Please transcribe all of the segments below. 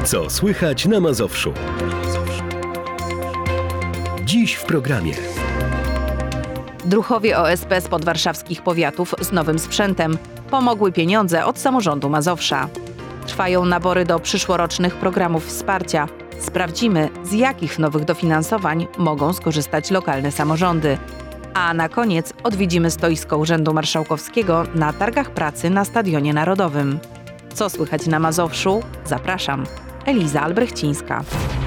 Co słychać na Mazowszu? Dziś w programie. Druchowie OSP z podwarszawskich powiatów z nowym sprzętem. Pomogły pieniądze od samorządu Mazowsza. Trwają nabory do przyszłorocznych programów wsparcia. Sprawdzimy, z jakich nowych dofinansowań mogą skorzystać lokalne samorządy. A na koniec odwiedzimy stoisko Urzędu Marszałkowskiego na targach pracy na Stadionie Narodowym. Co słychać na Mazowszu? Zapraszam. Eliza Albrechcińska.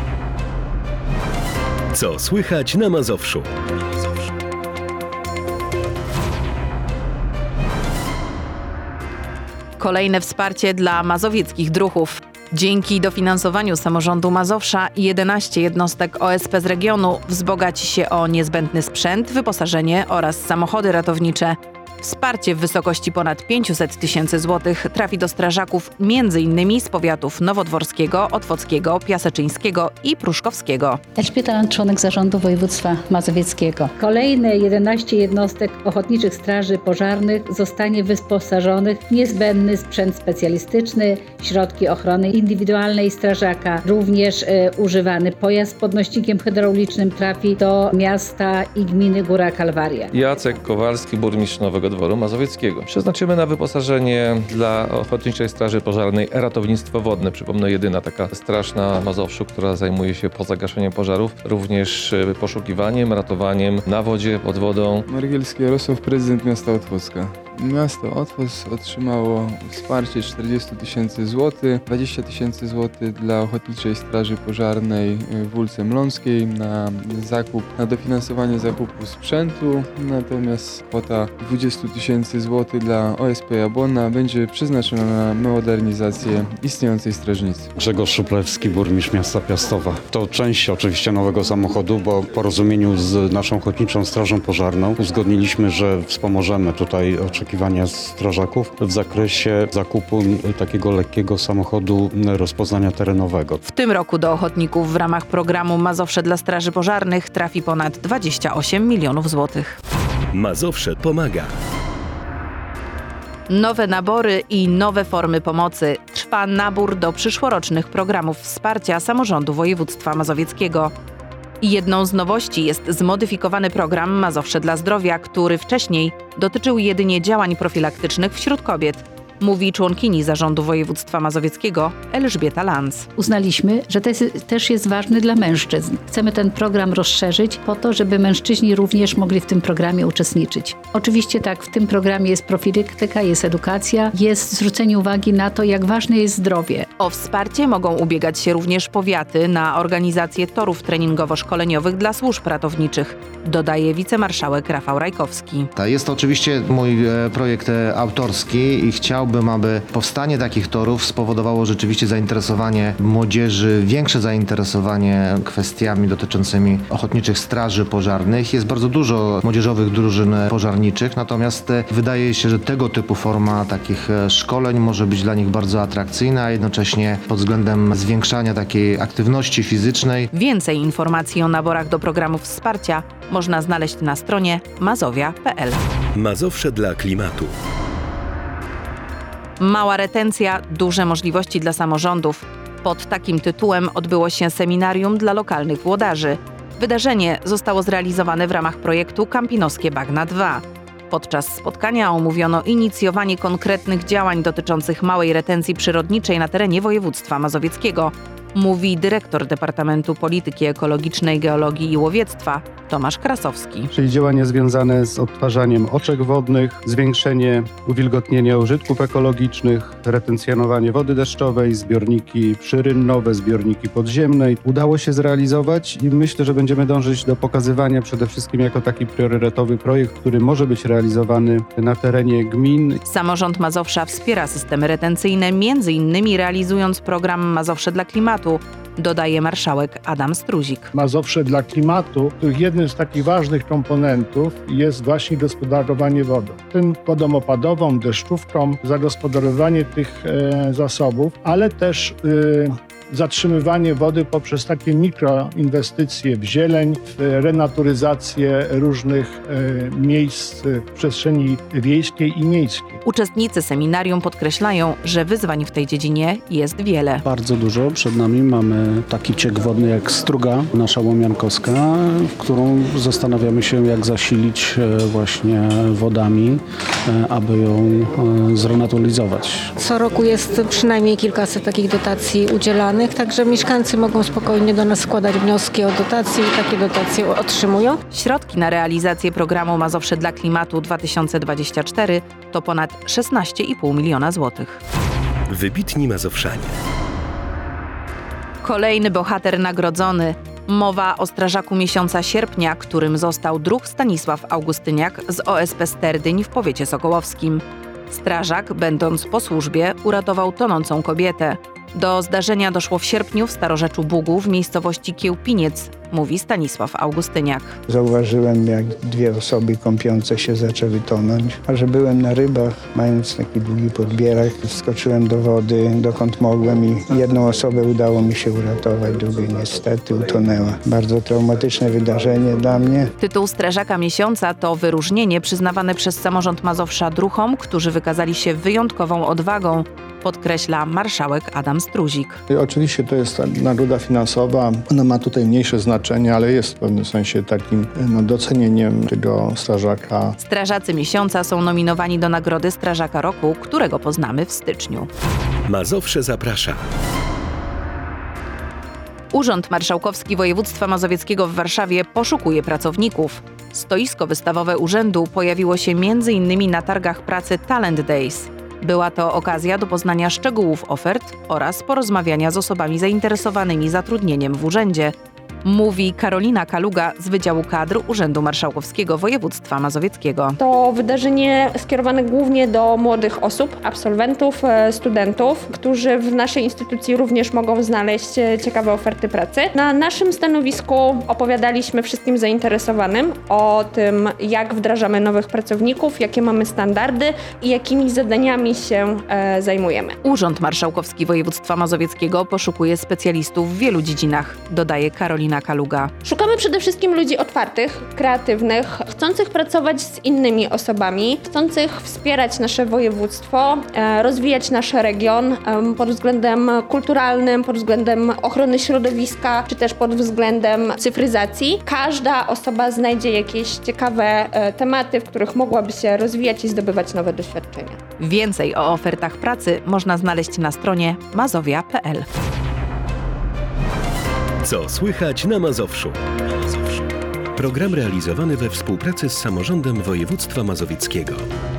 Co słychać na Mazowszu? Kolejne wsparcie dla mazowieckich druhów. Dzięki dofinansowaniu samorządu Mazowsza 11 jednostek OSP z regionu wzbogaci się o niezbędny sprzęt, wyposażenie oraz samochody ratownicze. Wsparcie w wysokości ponad 500 000 złotych trafi do strażaków m.in. z powiatów nowodworskiego, otwockiego, piaseczyńskiego i pruszkowskiego. Elżbieta Land, członek zarządu województwa mazowieckiego. Kolejne 11 jednostek ochotniczych straży pożarnych zostanie wyposażonych w niezbędny sprzęt specjalistyczny, środki ochrony indywidualnej strażaka. Również używany pojazd z podnośnikiem hydraulicznym trafi do miasta i gminy Góra Kalwaria. Jacek Kowalski, burmistrz Nowego Dworu Mazowieckiego. Przeznaczymy na wyposażenie dla Ochotniczej Straży Pożarnej ratownictwo wodne. Przypomnę, jedyna taka straż na Mazowszu, która zajmuje się poza gaszeniem pożarów, również poszukiwaniem, ratowaniem na wodzie, pod wodą. Margielski Jarosław, prezydent miasta Otwocka. Miasto Otwock otrzymało wsparcie 40 000 złotych, 20 000 złotych dla Ochotniczej Straży Pożarnej w Ulce Mląskiej na dofinansowanie zakupu sprzętu, natomiast kwota 20 000 złotych dla OSP Jabłonna będzie przeznaczona na modernizację istniejącej strażnicy. Grzegorz Szuplewski, burmistrz miasta Piastowa. To część oczywiście nowego samochodu, bo w porozumieniu z naszą Ochotniczą Strażą Pożarną uzgodniliśmy, że wspomożemy tutaj oczekiwania strażaków w zakresie zakupu takiego lekkiego samochodu rozpoznania terenowego. W tym roku do ochotników w ramach programu Mazowsze dla Straży Pożarnych trafi ponad 28 milionów złotych. Mazowsze pomaga. Nowe nabory i nowe formy pomocy. Trwa nabór do przyszłorocznych programów wsparcia samorządu województwa mazowieckiego. I jedną z nowości jest zmodyfikowany program Mazowsze dla Zdrowia, który wcześniej dotyczył jedynie działań profilaktycznych wśród kobiet. Mówi członkini Zarządu Województwa Mazowieckiego Elżbieta Lanz. Uznaliśmy, że to też jest ważny dla mężczyzn. Chcemy ten program rozszerzyć po to, żeby mężczyźni również mogli w tym programie uczestniczyć. Oczywiście tak, w tym programie jest profilaktyka, jest edukacja, jest zwrócenie uwagi na to, jak ważne jest zdrowie. O wsparcie mogą ubiegać się również powiaty na organizację torów treningowo-szkoleniowych dla służb ratowniczych, dodaje wicemarszałek Rafał Rajkowski. Jest to oczywiście mój projekt autorski i chciałbym, aby powstanie takich torów spowodowało rzeczywiście zainteresowanie młodzieży, większe zainteresowanie kwestiami dotyczącymi ochotniczych straży pożarnych. Jest bardzo dużo młodzieżowych drużyn pożarniczych, natomiast wydaje się, że tego typu forma takich szkoleń może być dla nich bardzo atrakcyjna, a jednocześnie pod względem zwiększania takiej aktywności fizycznej. Więcej informacji o naborach do programów wsparcia można znaleźć na stronie mazowia.pl. Mazowsze dla klimatu. Mała retencja, duże możliwości dla samorządów. Pod takim tytułem odbyło się seminarium dla lokalnych włodarzy. Wydarzenie zostało zrealizowane w ramach projektu Kampinosskie Bagna 2. Podczas spotkania omówiono inicjowanie konkretnych działań dotyczących małej retencji przyrodniczej na terenie województwa mazowieckiego, mówi dyrektor Departamentu Polityki Ekologicznej, Geologii i Łowiectwa Tomasz Krasowski. Czyli działania związane z odtwarzaniem oczek wodnych, zwiększenie uwilgotnienia użytków ekologicznych, retencjonowanie wody deszczowej, zbiorniki przyrynnowe, zbiorniki podziemne. Udało się zrealizować i myślę, że będziemy dążyć do pokazywania przede wszystkim jako taki priorytetowy projekt, który może być realizowany na terenie gmin. Samorząd Mazowsza wspiera systemy retencyjne, m.in. realizując program Mazowsze dla klimatu, dodaje marszałek Adam Struzik. Mazowsze dla klimatu, których jednym z takich ważnych komponentów jest właśnie gospodarowanie wodą. Tym wodą opadową, deszczówką, zagospodarowanie tych zasobów, ale też zatrzymywanie wody poprzez takie mikroinwestycje w zieleń, w renaturyzację różnych miejsc w przestrzeni wiejskiej i miejskiej. Uczestnicy seminarium podkreślają, że wyzwań w tej dziedzinie jest wiele. Bardzo dużo. Przed nami mamy taki ciek wodny jak Struga, nasza Łomiankowska, w którą zastanawiamy się, jak zasilić właśnie wodami, aby ją zrenaturalizować. Co roku jest przynajmniej kilkaset takich dotacji udzielanych, także mieszkańcy mogą spokojnie do nas składać wnioski o dotacje i takie dotacje otrzymują. Środki na realizację programu Mazowsze dla Klimatu 2024 to ponad 16,5 miliona złotych. Wybitni Mazowszanie. Kolejny bohater nagrodzony. Mowa o strażaku miesiąca sierpnia, którym został druh Stanisław Augustyniak z OSP Sterdyń w powiecie sokołowskim. Strażak, będąc po służbie, uratował tonącą kobietę. Do zdarzenia doszło w sierpniu w Starorzeczu Bugu w miejscowości Kiełpiniec, mówi Stanisław Augustyniak. Zauważyłem, jak dwie osoby kąpiące się zaczęły tonąć, a że byłem na rybach, mając taki długi podbierak, wskoczyłem do wody, dokąd mogłem i jedną osobę udało mi się uratować, drugiej niestety utonęła. Bardzo traumatyczne wydarzenie dla mnie. Tytuł Strażaka Miesiąca to wyróżnienie przyznawane przez samorząd Mazowsza druhom, którzy wykazali się wyjątkową odwagą, podkreśla marszałek Adam Struzik. Oczywiście to jest nagroda finansowa, ona ma tutaj mniejsze znaczenie, ale jest w pewnym sensie takim docenieniem tego strażaka. Strażacy Miesiąca są nominowani do Nagrody Strażaka Roku, którego poznamy w styczniu. Mazowsze zaprasza. Urząd Marszałkowski Województwa Mazowieckiego w Warszawie poszukuje pracowników. Stoisko wystawowe urzędu pojawiło się m.in. na targach pracy Talent Days. Była to okazja do poznania szczegółów ofert oraz porozmawiania z osobami zainteresowanymi zatrudnieniem w urzędzie, mówi Karolina Kaluga z Wydziału Kadr Urzędu Marszałkowskiego Województwa Mazowieckiego. To wydarzenie skierowane głównie do młodych osób, absolwentów, studentów, którzy w naszej instytucji również mogą znaleźć ciekawe oferty pracy. Na naszym stanowisku opowiadaliśmy wszystkim zainteresowanym o tym, jak wdrażamy nowych pracowników, jakie mamy standardy i jakimi zadaniami się zajmujemy. Urząd Marszałkowski Województwa Mazowieckiego poszukuje specjalistów w wielu dziedzinach, dodaje Karolina Kaluga. Szukamy przede wszystkim ludzi otwartych, kreatywnych, chcących pracować z innymi osobami, chcących wspierać nasze województwo, rozwijać nasz region pod względem kulturalnym, pod względem ochrony środowiska, czy też pod względem cyfryzacji. Każda osoba znajdzie jakieś ciekawe tematy, w których mogłaby się rozwijać i zdobywać nowe doświadczenia. Więcej o ofertach pracy można znaleźć na stronie mazowia.pl. Co słychać na Mazowszu? Program realizowany we współpracy z samorządem województwa mazowieckiego.